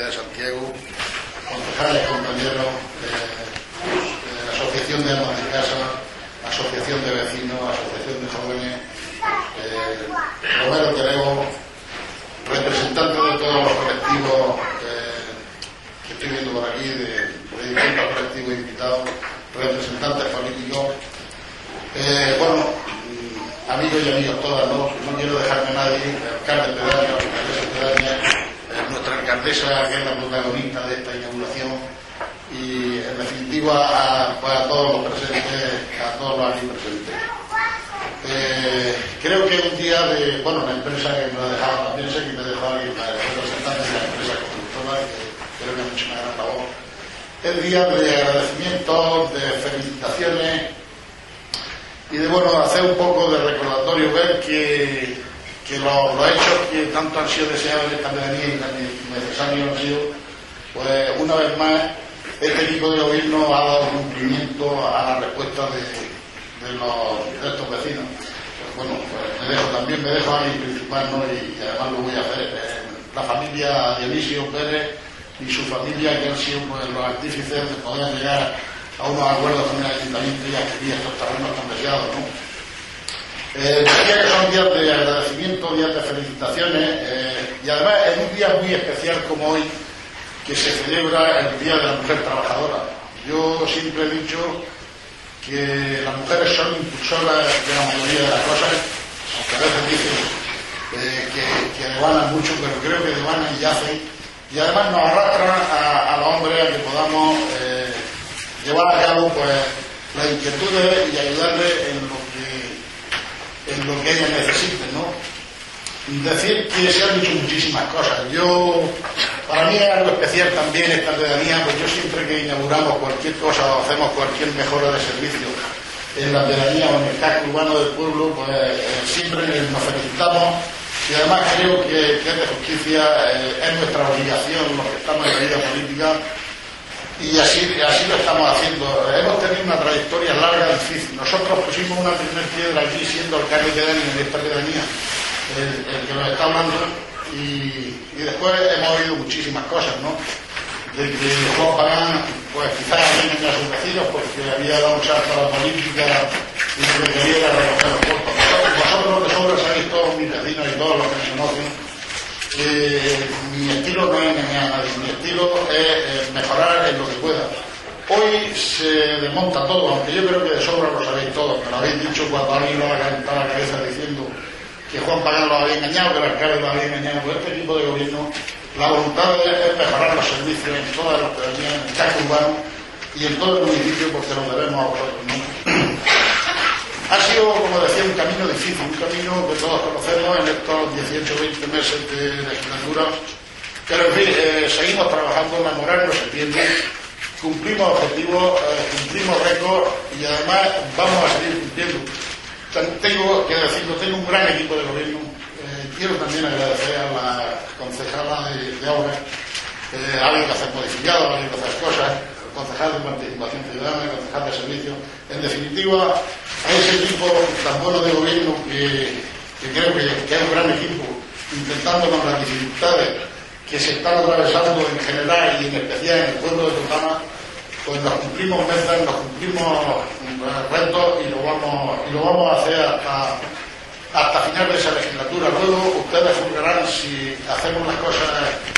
de Santiago, concejales, compañeros, asociación de amas de casa, asociación de vecinos, asociación de jóvenes, Romero Terego, representantes de todos los colectivos que estoy viendo por aquí, de distintos colectivos invitados, representantes políticos, amigos y amigas todas, no quiero dejarme a nadie, alcalde pedáneo, alcaldesa pedánea, nuestra alcaldesa, que es la protagonista de esta inauguración, y en definitiva a todos los presentes, a todos los aquí presentes. Creo que un día de, la empresa que me lo ha dejado, también sé que me ha dejado aquí para el representante de la empresa constructora, que creo que ha hecho una gran labor. Es día de agradecimientos, de felicitaciones y de hacer un poco de recordatorio, ver que los hechos que tanto han sido deseados en esta pedanía y tan necesarios han sido, pues una vez más este equipo de gobierno ha dado cumplimiento a la respuesta de estos vecinos. También me dejo ahí principal, ¿no? Y además lo voy a hacer. La familia Dionisio Pérez y su familia, que han sido los artífices de poder llegar a unos acuerdos con el ayuntamiento y adquirir estos terrenos tan deseados, ¿no? Decía que son días de agradecimiento, días de felicitaciones, y además en un día muy especial como hoy, que se celebra el Día de la Mujer Trabajadora. Yo siempre he dicho que las mujeres son impulsoras de la mayoría de las cosas, aunque a veces dicen que devanan mucho, pero creo que devanan y hacen, y además nos arrastran a los hombres a que podamos llevar a cabo las inquietudes y ayudarles en lo que ellas necesiten, ¿no? Decir que se han dicho muchísimas cosas. Para mí es algo especial también esta pedanía, pues yo siempre que inauguramos cualquier cosa o hacemos cualquier mejora de servicio en la pedanía o en el casco urbano del pueblo, pues siempre nos felicitamos, y además creo que es de justicia, es nuestra obligación los que estamos en la vida política, y así lo estamos haciendo. Hemos tenido una trayectoria larga y difícil. Nosotros pusimos una primera piedra aquí siendo alcalde pedáneo en esta pedanía, el que nos está hablando, y después hemos oído muchísimas cosas, ¿no? De que Juan Pagán, pues quizás venía a sus vecinos porque había dado un salto a la política y lo que quería era recoger los votos. Vosotros de sobra sabéis, todos mis vecinos y todos los que me conocen, mi estilo no es engañar a nadie, mi estilo es mejorar en lo que pueda. Hoy se desmonta todo, aunque yo creo que de sobra lo sabéis todos, me lo habéis dicho cuando alguien lo ha calentado la cabeza diciendo que Juan Pagán lo había engañado, que el alcalde lo había engañado. Pues este equipo de gobierno, la voluntad es mejorar los servicios en todas las pedanías, en el casco urbano y en todo el municipio, porque lo debemos a vosotros, ¿no? Ha sido, como decía, un camino difícil, un camino que todos conocemos en estos 18 o 20 meses de legislatura, pero en fin, seguimos trabajando, la moral no se pierde, cumplimos objetivos, cumplimos récords y además vamos a seguir cumpliendo. Tengo que decirlo, tengo un gran equipo de gobierno. Quiero también agradecer a la concejala de obras, alguien que hace modificado, alguien que hace cosas, concejal de participación ciudadana, concejal de servicios, en definitiva, a ese equipo tan bueno de gobierno que creo que es un gran equipo, intentando con las dificultades que se están atravesando en general y en especial en el pueblo de Totana, pues nos cumplimos metas, nos cumplimos retos y lo vamos a hacer hasta final de esa legislatura. Luego ustedes juzgarán si hacemos las cosas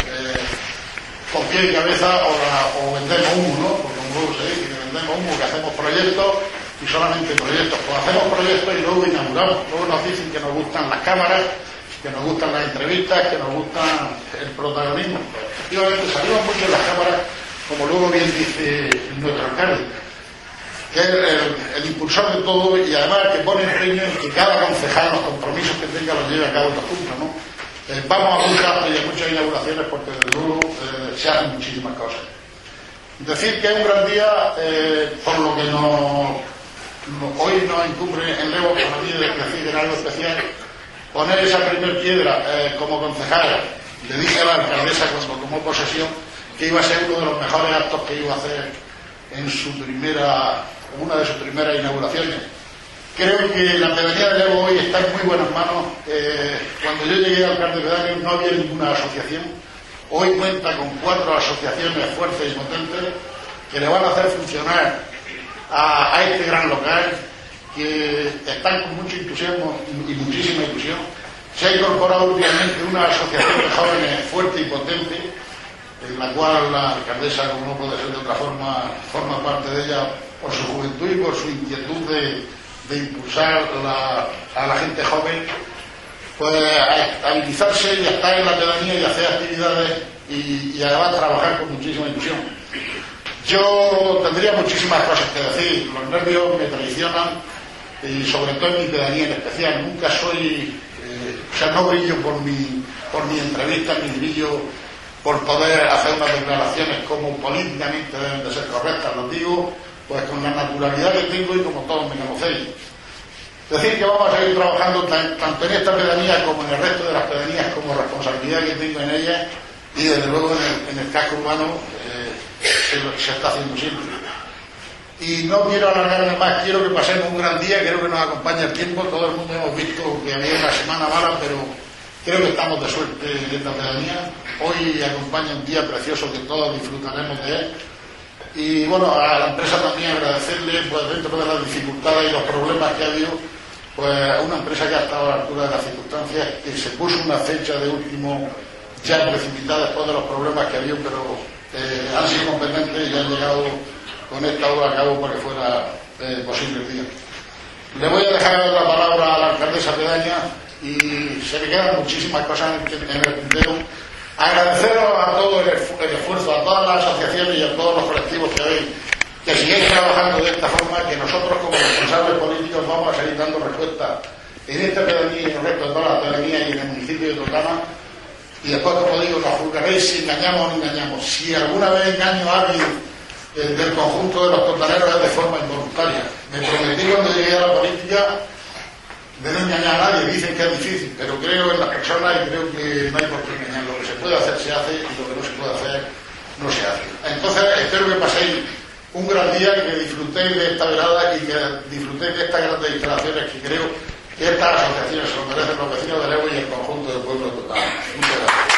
con pie y cabeza o vendemos humo, ¿no? Porque como luego se dice que vendemos humo, que hacemos proyectos y solamente proyectos. Pues hacemos proyectos y luego inauguramos. Luego nos dicen que nos gustan las cámaras, que nos gustan las entrevistas, que nos gustan el protagonismo. Pues, efectivamente salimos mucho en las cámaras, como luego bien dice nuestro alcalde, que es el impulsor de todo y además que pone empeño en que cada concejal los compromisos que tenga los lleve a cabo y los cumpla, ¿no? Vamos a muchas inauguraciones porque desde luego se hacen muchísimas cosas. Decir que es un gran día, por lo que hoy nos incumbe en Levo, para mí de decir en algo especial, poner esa primer piedra como concejal. Le dije a la alcaldesa cuando tomó posesión que iba a ser uno de los mejores actos que iba a hacer en una de sus primeras inauguraciones. Creo que la pedanía de Levo hoy está en muy buenas manos. Cuando yo llegué al alcalde pedáneo no había ninguna asociación, hoy cuenta con 4 asociaciones fuertes y potentes que le van a hacer funcionar a este gran local, que están con mucho entusiasmo y muchísima ilusión. Se ha incorporado últimamente una asociación de jóvenes fuerte y potente, en la cual la alcaldesa, como no puede ser de otra forma, forma parte de ella por su juventud y por su inquietud de impulsar a la gente joven, pues a estabilizarse y a estar en la pedanía y hacer actividades y además trabajar con muchísima ilusión. Yo tendría muchísimas cosas que decir, los nervios me traicionan y sobre todo en mi pedanía en especial. Nunca soy, no brillo por mi entrevista, ni brillo por poder hacer unas declaraciones como políticamente deben de ser correctas, los digo pues con la naturalidad que tengo y como todos me conocéis. Es decir, que vamos a seguir trabajando tanto en esta pedanía como en el resto de las pedanías como responsabilidad que tengo en ellas, y desde luego en el casco urbano se está haciendo siempre. Y no quiero alargarme más, quiero que pasemos un gran día, creo que nos acompaña el tiempo, todo el mundo hemos visto que había una semana mala, pero creo que estamos de suerte en esta pedanía. Hoy acompaña un día precioso que todos disfrutaremos de él. Y bueno, a la empresa también agradecerle, pues dentro de las dificultades y los problemas que ha habido, pues a una empresa que ha estado a la altura de las circunstancias, que se puso una fecha de último ya precipitada después de los problemas que había, pero han sido competentes y han llegado con esta obra a cabo para que fuera posible el día. Le voy a dejar la palabra a la alcaldesa pedaña y se me quedan muchísimas cosas en el tintero. Agradeceros a todo el esfuerzo, a todas las asociaciones y a todos los colectivos que habéis, que sigáis trabajando de esta forma, que nosotros como responsables políticos vamos a seguir dando respuesta en esta pedanía y en el resto de todas las pedanías y en el municipio de Totana. Y después, como digo, nos juzgaréis si engañamos o no engañamos. Si alguna vez engaño a alguien del conjunto de los totaneros es de forma involuntaria. Me prometí cuando llegué a la política de no engañar a nadie. Dicen que es difícil, pero creo en las personas y creo que no hay por qué engañar. Lo que se puede hacer se hace y lo que no se puede hacer no se hace. Entonces espero que paséis un gran día, que disfrutéis de esta velada y que disfrutéis de estas grandes instalaciones que creo que estas asociaciones se lo merecen los vecinos de Levo y el conjunto del pueblo total. Muchas gracias.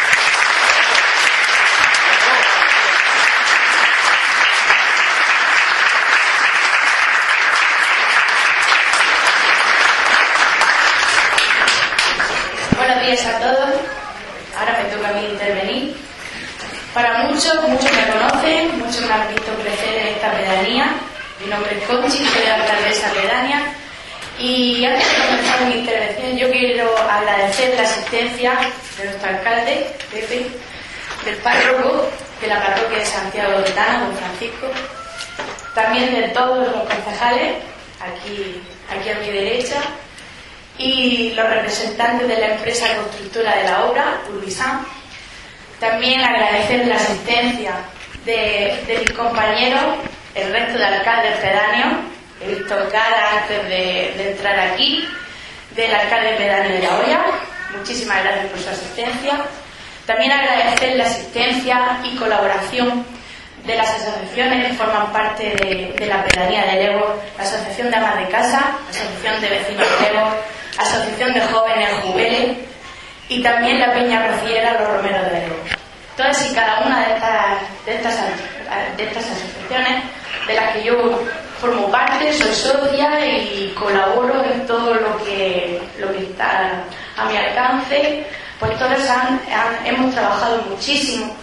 Buenos días a todos. Ahora me toca a mí intervenir. Para muchos me conocen, muchos me han visto crecer en esta pedanía. Mi nombre es Conchi, soy la alcaldesa pedánea. Y antes de comenzar mi intervención, yo quiero agradecer la asistencia de nuestro alcalde, Pepe, del párroco de la parroquia de Santiago de Totana, don Francisco, también de todos los concejales, aquí a mi derecha, y los representantes de la empresa constructora de la obra, Urbisan. También agradecer la asistencia de mis compañeros, el resto de alcaldes pedáneos. He visto cara antes de entrar aquí, del alcalde pedáneo de La Hoya. Muchísimas gracias por su asistencia. También agradecer la asistencia y colaboración de las asociaciones que forman parte de la pedanía de Levo, la Asociación de Amas de Casa, la Asociación de Vecinos de Levo, la Asociación de Jóvenes Jubele y también la Peña Rociera Los Romeros de Levo. Todas y cada una de estas asociaciones de las que yo formo parte, soy socia y colaboro en todo lo que está a mi alcance, pues todos hemos trabajado muchísimo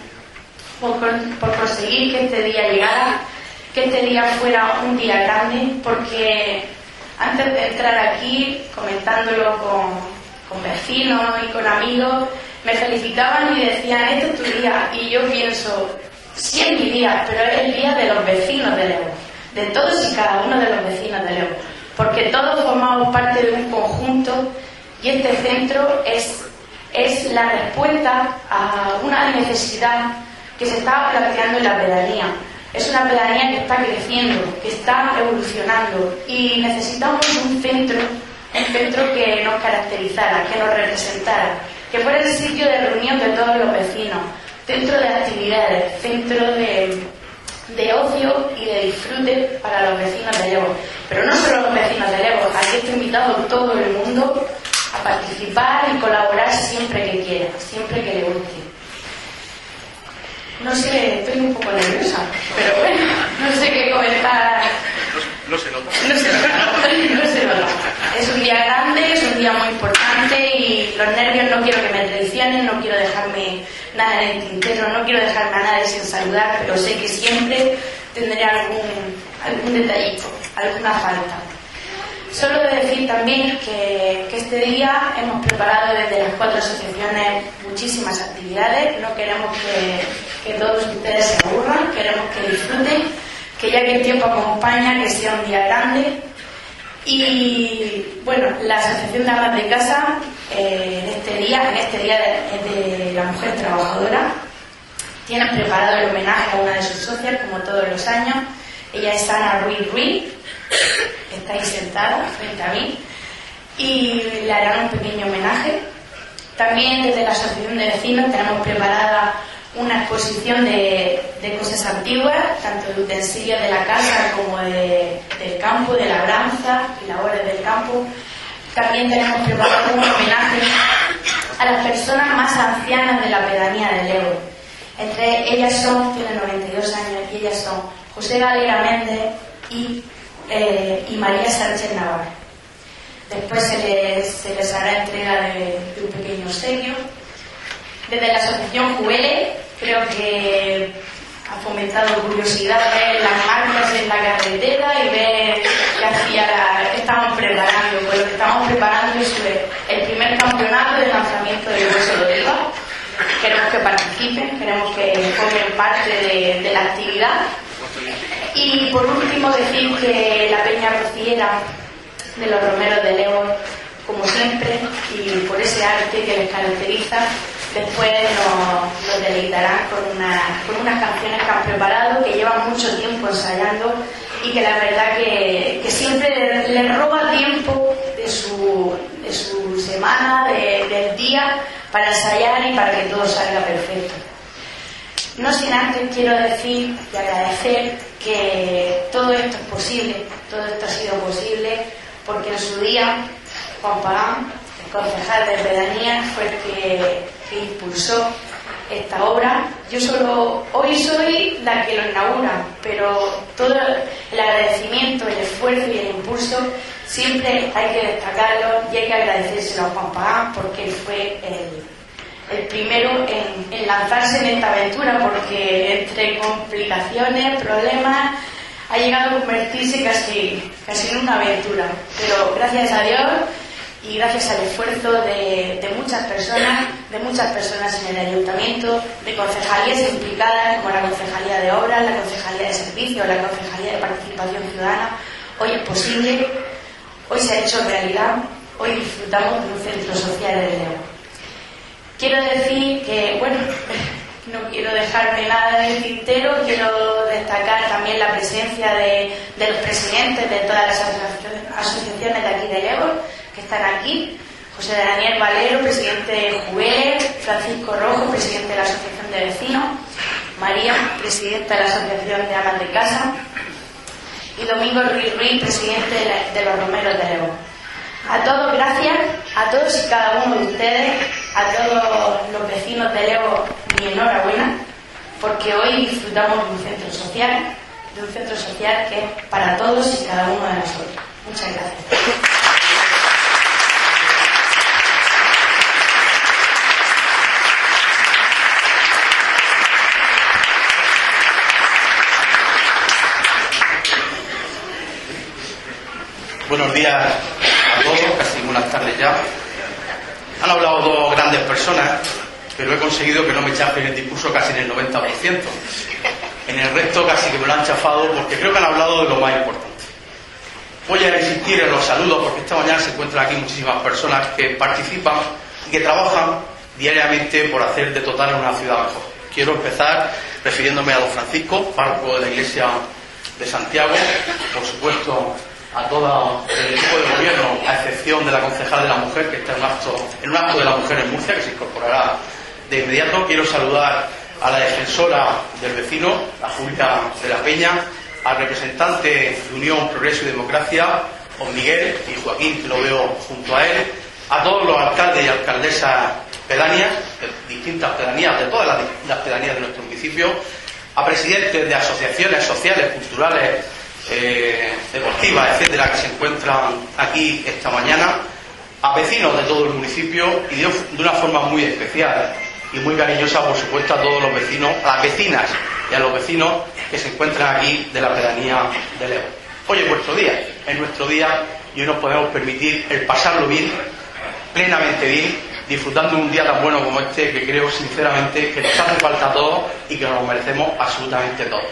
por conseguir que este día llegara, que este día fuera un día grande, porque antes de entrar aquí, comentándolo con vecinos y con amigos, me felicitaban y decían, este es tu día, y yo pienso, sí es mi día, pero es el día de los vecinos de Levo, de todos y cada uno de los vecinos de Levo, porque todos formamos parte de un conjunto y este centro es la respuesta a una necesidad que se está planteando en la pedanía. Es una pedanía que está creciendo, que está evolucionando y necesitamos un centro que nos caracterizara, que nos representara, que fuera el sitio de reunión de todos los vecinos, centro de actividades, centro de ocio y de disfrute para los vecinos de Levo. Pero no solo los vecinos de Levo, aquí está invitado todo el mundo a participar y colaborar siempre que quiera, siempre que le guste. No sé, estoy un poco nerviosa, pero bueno, no sé qué comentar. No se nota. No se nota. Es un día grande, es un día muy importante y los nervios no quiero que me traicionen, no quiero dejarme nada en el tintero, no quiero dejarme a nadie sin saludar, pero sé que siempre tendré algún detallito, alguna falta. Solo de decir también que este día hemos preparado desde las 4 asociaciones muchísimas actividades. No queremos que todos ustedes se aburran, queremos que disfruten, que ya que el tiempo acompaña, que sea un día grande. Y bueno, la Asociación de Amas de Casa en este día de la mujer trabajadora, tiene preparado el homenaje a una de sus socias, como todos los años. Ella es Ana Ruiz, está ahí sentada frente a mí, y le harán un pequeño homenaje. También desde la Asociación de Vecinos tenemos preparada una exposición de cosas antiguas, tanto de utensilios de la casa como del campo, de labranza y labores del campo. También tenemos preparado un homenaje a las personas más ancianas de la pedanía de Lego. Entre ellas tienen 92 años, y ellas son José Galera Méndez y María Sánchez Navarro. Después se les hará entrega de un pequeño obsequio. Desde la Asociación Juele, creo que ha fomentado curiosidad ver las marcas en la carretera y ver qué estaban preparando. Pues lo que estamos preparando es el primer campeonato de lanzamiento del hueso de oliva. Queremos que participen, queremos que formen parte de la actividad. Y por último decir que la Peña Rociera de los Romeros de Lego, como siempre, y por ese arte que les caracteriza, después nos deleitarán con unas canciones que han preparado, que llevan mucho tiempo ensayando y que la verdad que siempre les roba tiempo de su semana, del día, para ensayar y para que todo salga perfecto. No sin antes quiero decir y agradecer que todo esto es posible, todo esto ha sido posible porque en su día Juan Pagán, el concejal de pedanía, fue el que impulsó esta obra. Yo hoy soy la que lo inaugura, pero todo el agradecimiento, el esfuerzo y el impulso siempre hay que destacarlo y hay que agradecérselo a Juan Pagán porque él fue el primero en lanzarse en esta aventura, porque entre complicaciones, problemas, ha llegado a convertirse casi en una aventura. Pero gracias a Dios y gracias al esfuerzo de muchas personas en el ayuntamiento, de concejalías implicadas como la Concejalía de Obras, la Concejalía de Servicios, la Concejalía de Participación Ciudadana, hoy es posible, hoy se ha hecho realidad, hoy disfrutamos de un centro social de Lego. Quiero decir que, bueno, no quiero dejarme nada en el tintero, quiero destacar también la presencia de los presidentes de todas las asociaciones de aquí de Lego, que están aquí. José Daniel Valero, presidente de Juele, Francisco Rojo, presidente de la Asociación de Vecinos, María, presidenta de la Asociación de Amas de Casa, y Domingo Ruiz, presidente de los Romeros de Lego. A todos, gracias, a todos y cada uno de ustedes, a todos los vecinos de Lego, mi enhorabuena, porque hoy disfrutamos de un centro social que es para todos y cada uno de nosotros. Muchas gracias. Buenos días a todos, casi buenas tardes ya. Han hablado dos grandes personas, pero he conseguido que no me chafen el discurso casi en el 90%. En el resto casi que me lo han chafado porque creo que han hablado de lo más importante. Voy a insistir en los saludos porque esta mañana se encuentran aquí muchísimas personas que participan y que trabajan diariamente por hacer de Totana una ciudad mejor. Quiero empezar refiriéndome a don Francisco, párroco de la Iglesia de Santiago, por supuesto a todo el equipo de gobierno, a excepción de la concejal de la mujer, que está en un acto de la mujer en Murcia, que se incorporará de inmediato. Quiero saludar a la defensora del vecino, a Julia de la Peña, al representante de Unión, Progreso y Democracia, don Miguel y Joaquín, que lo veo junto a él, a todos los alcaldes y alcaldesas pedanías, de distintas pedanías, de todas las pedanías de nuestro municipio, a presidentes de asociaciones sociales, culturales, deportivas, etcétera, que se encuentran aquí esta mañana, a vecinos de todo el municipio y de una forma muy especial y muy cariñosa, por supuesto, a todos los vecinos, a las vecinas y a los vecinos que se encuentran aquí de la pedanía de Levo. Hoy es vuestro día, es nuestro día y hoy nos podemos permitir el pasarlo bien, plenamente bien, disfrutando de un día tan bueno como este, que creo sinceramente que nos hace falta a todos y que nos lo merecemos absolutamente todos.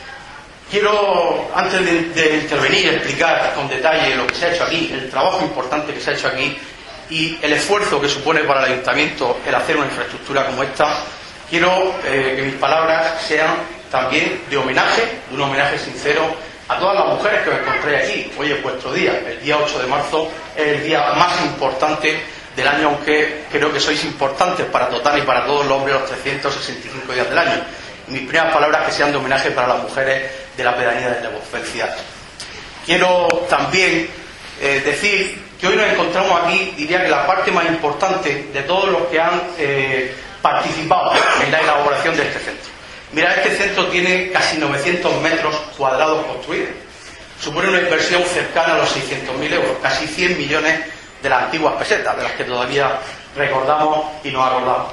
Quiero, antes de intervenir, explicar con detalle lo que se ha hecho aquí, el trabajo importante que se ha hecho aquí y el esfuerzo que supone para el ayuntamiento el hacer una infraestructura como esta. Quiero que mis palabras sean también de homenaje, de un homenaje sincero a todas las mujeres que os encontréis aquí. Hoy es vuestro día, el día 8 de marzo es el día más importante del año, aunque creo que sois importantes para Totana y para todos los hombres los 365 días del año. Y mis primeras palabras que sean de homenaje para las mujeres de la pedanía de Levo. Felicidades. Quiero también decir que hoy nos encontramos aquí, diría que la parte más importante de todos los que han participado en la elaboración de este centro. Mirad, este centro tiene casi 900 metros cuadrados construidos. Supone una inversión cercana a los 600.000 euros, casi 100 millones de las antiguas pesetas, de las que todavía recordamos y nos acordamos.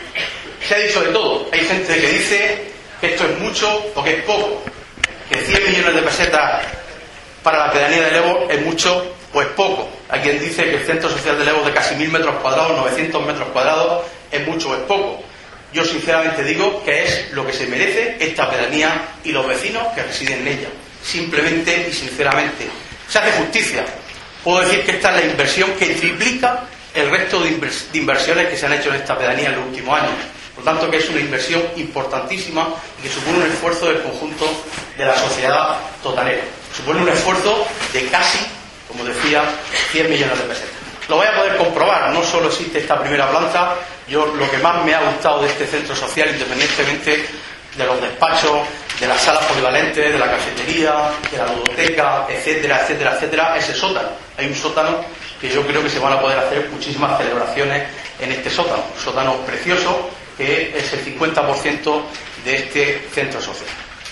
Se ha dicho de todo. Hay gente que dice que esto es mucho o que es poco, que 100 millones de pesetas para la pedanía de Levo es mucho o es poco. Hay quien dice que el centro social de Levo de casi 1.000 metros cuadrados, 900 metros cuadrados, es mucho o es poco. Yo sinceramente digo que es lo que se merece esta pedanía y los vecinos que residen en ella. Simplemente y sinceramente. Se hace justicia. Puedo decir que esta es la inversión que triplica el resto de inversiones que se han hecho en esta pedanía en los últimos años. Por lo tanto, que es una inversión importantísima y que supone un esfuerzo del conjunto de la sociedad totanera. Supone un esfuerzo de casi, como decía, 100 millones de pesetas. Lo voy a poder comprobar. No solo existe esta primera planta. Yo lo que más me ha gustado de este centro social, independientemente de los despachos, de las salas polivalentes, de la cafetería, de la ludoteca, etcétera, etcétera, etcétera, es el sótano. Hay un sótano que yo creo que se van a poder hacer muchísimas celebraciones en este sótano. Un sótano precioso que es el 50% de este centro social.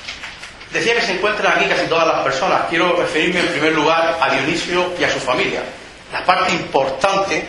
Decía que se encuentran aquí casi todas las personas. Quiero referirme en primer lugar a Dionisio y a su familia. La parte importante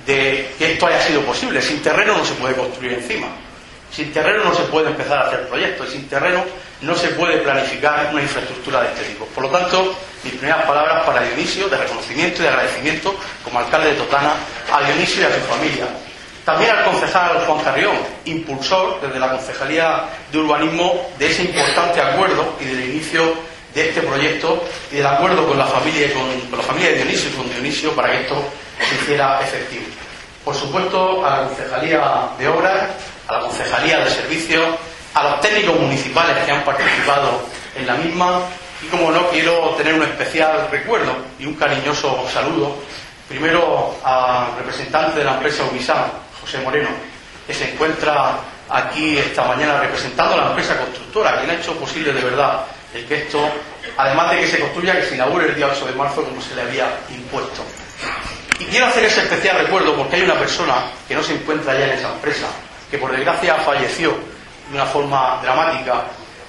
de que esto haya sido posible. Sin terreno no se puede construir encima. Sin terreno no se puede empezar a hacer proyectos. Sin terreno no se puede planificar una infraestructura de este tipo. Por lo tanto, mis primeras palabras para Dionisio, de reconocimiento y de agradecimiento como alcalde de Totana, a Dionisio y a su familia. También al concejal Juan Carrión, impulsor desde la Concejalía de Urbanismo de ese importante acuerdo y del inicio de este proyecto y del acuerdo con la familia de Dionisio y con Dionisio para que esto se hiciera efectivo. Por supuesto, a la Concejalía de Obras, a la Concejalía de Servicios, a los técnicos municipales que han participado en la misma y, como no, quiero tener un especial recuerdo y un cariñoso saludo primero al representante de la empresa Ubisan, José Moreno, que se encuentra aquí esta mañana representando a la empresa constructora, quien ha hecho posible de verdad el que esto, además de que se construya, que se inaugure el día 8 de marzo como se le había impuesto. Y quiero hacer ese especial recuerdo porque hay una persona que no se encuentra ya en esa empresa, que por desgracia falleció de una forma dramática,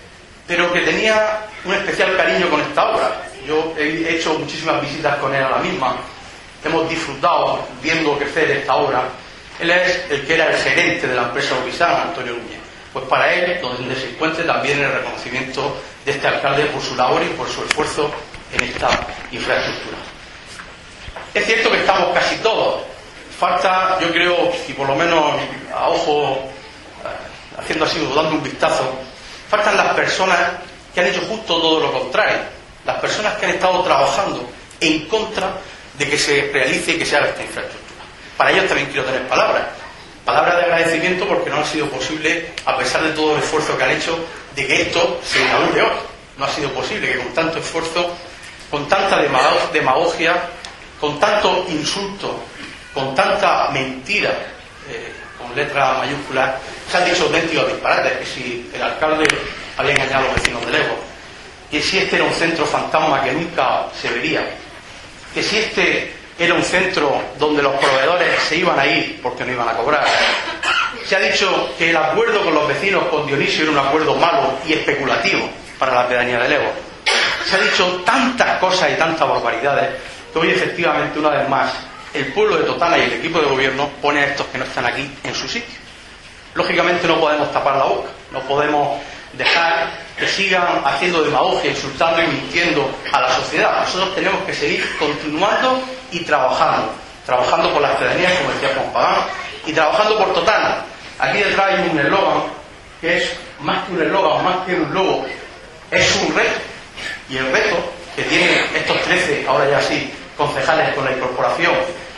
pero que tenía un especial cariño con esta obra. Yo he hecho muchísimas visitas con él a la misma, hemos disfrutado viendo crecer esta obra. Él es el que era el gerente de la empresa Ubisan, Antonio Núñez. Pues para él, donde se encuentre también el reconocimiento de este alcalde por su labor y por su esfuerzo en esta infraestructura. Es cierto que estamos casi todos. Falta, yo creo, y por lo menos a ojo, haciendo así, dando un vistazo, faltan las personas que han hecho justo todo lo contrario. Las personas que han estado trabajando en contra de que se realice y que se haga esta infraestructura. Para ellos también quiero tener palabras de agradecimiento porque no ha sido posible, a pesar de todo el esfuerzo que han hecho, de que esto se inaugure hoy. No ha sido posible que con tanto esfuerzo, con tanta demagogia, con tanto insulto, con tanta mentira, con letras mayúsculas, se han dicho auténticos disparates, que si el alcalde había engañado a los vecinos de Levo, que si este era un centro fantasma que nunca se vería, que si este era un centro donde los proveedores se iban a ir porque no iban a cobrar. Se ha dicho que el acuerdo con los vecinos, con Dionisio, era un acuerdo malo y especulativo para la pedanía de Lego. Se ha dicho tantas cosas y tantas barbaridades que hoy, efectivamente, una vez más, el pueblo de Totana y el equipo de gobierno pone a estos que no están aquí en su sitio. Lógicamente no podemos tapar la boca, no podemos dejar que sigan haciendo demagogia, insultando y mintiendo a la sociedad. Nosotros tenemos que seguir continuando y trabajando por las pedanías, como decía Juan Pagán, y trabajando por Totana. Aquí detrás hay un eslogan que es más que un eslogan, más que un logo, es un reto. Y el reto que tienen estos 13, ahora ya sí, concejales con la incorporación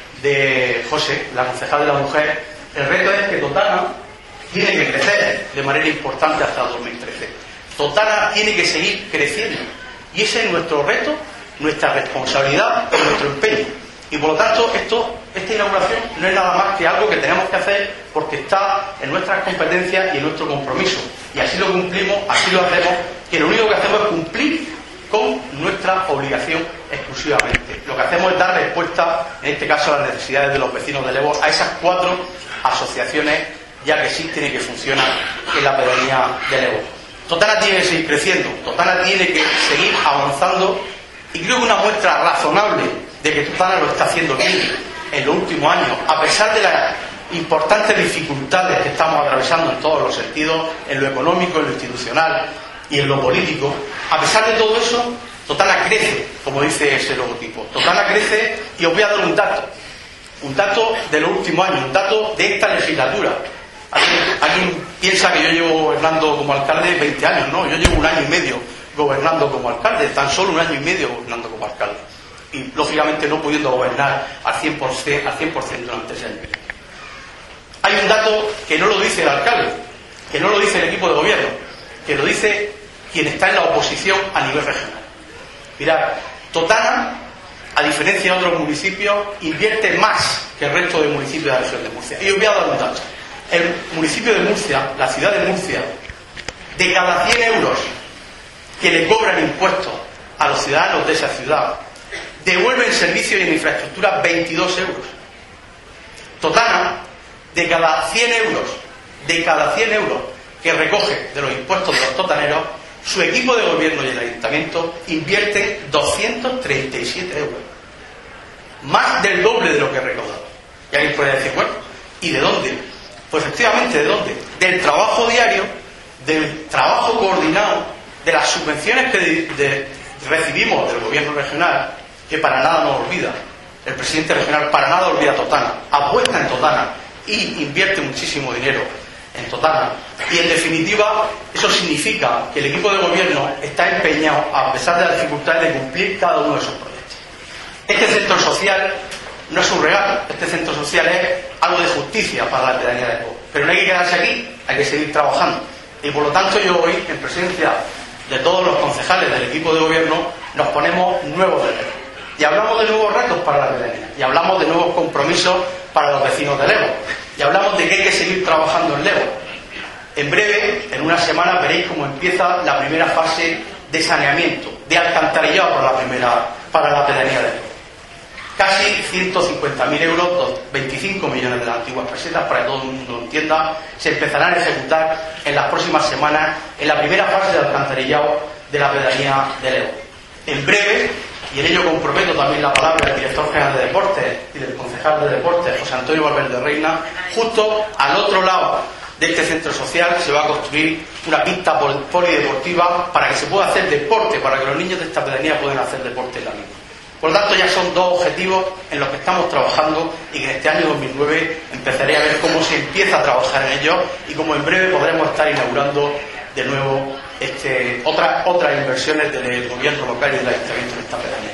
de José, la concejal de la mujer, el reto es que Totana tiene que crecer de manera importante hasta 2013. Totana tiene que seguir creciendo. Y ese es nuestro reto, nuestra responsabilidad y nuestro empeño. Y por lo tanto, esta inauguración no es nada más que algo que tenemos que hacer porque está en nuestras competencias y en nuestro compromiso. Y así lo cumplimos, así lo hacemos, que lo único que hacemos es cumplir con nuestra obligación exclusivamente. Lo que hacemos es dar respuesta, en este caso, a las necesidades de los vecinos de Lego, a esas 4 asociaciones ya que existen y que funcionan en la pedanía de Lego. Totana tiene que seguir creciendo, Totana tiene que seguir avanzando, y creo que una muestra razonable de que Totana lo está haciendo bien en los últimos años, a pesar de las importantes dificultades que estamos atravesando en todos los sentidos, en lo económico, en lo institucional y en lo político. A pesar de todo eso, Totana crece, como dice ese logotipo. Totana crece, y os voy a dar un dato de los últimos años, un dato de esta legislatura. Alguien piensa que yo llevo gobernando como alcalde 20 años, no, yo llevo 1 año y medio gobernando como alcalde, tan solo 1 año y medio gobernando como alcalde. Y lógicamente no pudiendo gobernar al 100% durante ese año. Hay un dato que no lo dice el alcalde, que no lo dice el equipo de gobierno, que lo dice quien está en la oposición a nivel regional. Mirad, Totana, a diferencia de otros municipios, invierte más que el resto de municipios de la región de Murcia. Y os voy a dar un dato. El municipio de Murcia, la ciudad de Murcia, de cada 100 euros que le cobran impuestos a los ciudadanos de esa ciudad, devuelve en servicios y en infraestructura 22 euros. Totana, de cada 100 euros que recoge de los impuestos de los totaneros, su equipo de gobierno y el ayuntamiento invierte 237 euros. Más del doble de lo que ha recaudado. Y alguien puede decir, bueno, ¿y de dónde? Pues efectivamente, ¿de dónde? Del trabajo diario, del trabajo coordinado, de las subvenciones que recibimos del gobierno regional, que para nada nos olvida. El presidente regional para nada olvida Totana, apuesta en Totana y invierte muchísimo dinero en Totana. Y en definitiva, eso significa que el equipo de gobierno está empeñado, a pesar de las dificultades, de cumplir cada uno de esos proyectos. Este centro social no es un regalo, este centro social es algo de justicia para la pedanía de Lego. Pero no hay que quedarse aquí, hay que seguir trabajando. Y por lo tanto, yo hoy, en presencia de todos los concejales del equipo de gobierno, nos ponemos nuevos retos. Y hablamos de nuevos retos para la pedanía. Y hablamos de nuevos compromisos para los vecinos de Lego. Y hablamos de que hay que seguir trabajando en Lego. En breve, en 1 semana, veréis cómo empieza la primera fase de saneamiento, de alcantarillado para la pedanía de Lego. Casi 150.000 euros, 25 millones de las antiguas pesetas, para que todo el mundo lo entienda, se empezarán a ejecutar en las próximas semanas en la primera fase de alcantarillado de la pedanía de Lego. En breve, y en ello comprometo también la palabra del director general de Deportes y del concejal de Deportes, José Antonio Valverde Reina, justo al otro lado de este centro social se va a construir una pista polideportiva para que se pueda hacer deporte, para que los niños de esta pedanía puedan hacer deporte en la misma. Por lo tanto, ya son 2 objetivos en los que estamos trabajando y que en este año 2009 empezaré a ver cómo se empieza a trabajar en ellos y cómo en breve podremos estar inaugurando de nuevo otras inversiones del gobierno local y del ayuntamiento en esta pedanía.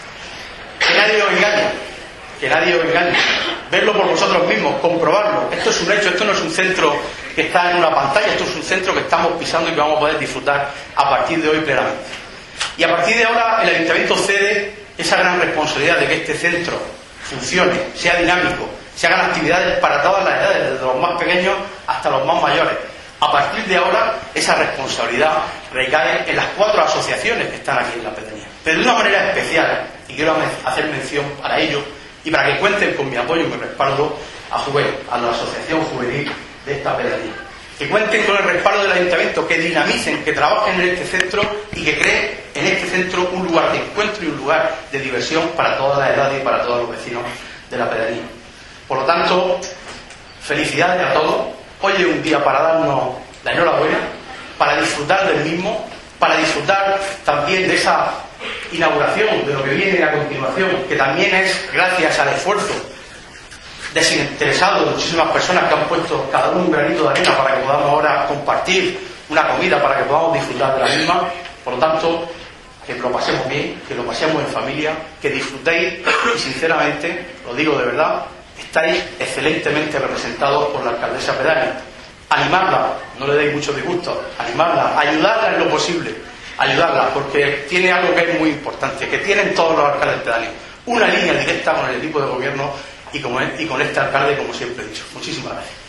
Que nadie os engañe, verlo por vosotros mismos, comprobarlo. Esto es un hecho, esto no es un centro que está en una pantalla, esto es un centro que estamos pisando y que vamos a poder disfrutar a partir de hoy plenamente. Y a partir de ahora el ayuntamiento cede esa gran responsabilidad de que este centro funcione, sea dinámico, se hagan actividades para todas las edades, desde los más pequeños hasta los más mayores. A partir de ahora, esa responsabilidad recae en las 4 asociaciones que están aquí en la pedanía. Pero de una manera especial, y quiero hacer mención para ello, y para que cuenten con mi apoyo y mi respaldo a Juven, a la asociación juvenil de esta pedanía. Que cuenten con el respaldo del ayuntamiento, que dinamicen, que trabajen en este centro y que creen en este centro un lugar de encuentro y un lugar de diversión para todas las edades y para todos los vecinos de la pedanía. Por lo tanto, felicidades a todos. Hoy es un día para darnos la enhorabuena, para disfrutar del mismo, para disfrutar también de esa inauguración, de lo que viene a continuación, que también es gracias al esfuerzo desinteresado de muchísimas personas que han puesto cada uno un granito de arena para que podamos ahora compartir una comida, para que podamos disfrutar de la misma. Por lo tanto, que lo pasemos bien, que lo pasemos en familia, que disfrutéis y sinceramente, lo digo de verdad, estáis excelentemente representados por la alcaldesa pedánea. Animarla, no le deis mucho disgusto, animarla, ayudarla en lo posible, ayudarla, porque tiene algo que es muy importante, que tienen todos los alcaldes pedáneos, una línea directa con el equipo de gobierno y con este alcalde, como siempre he dicho. Muchísimas gracias.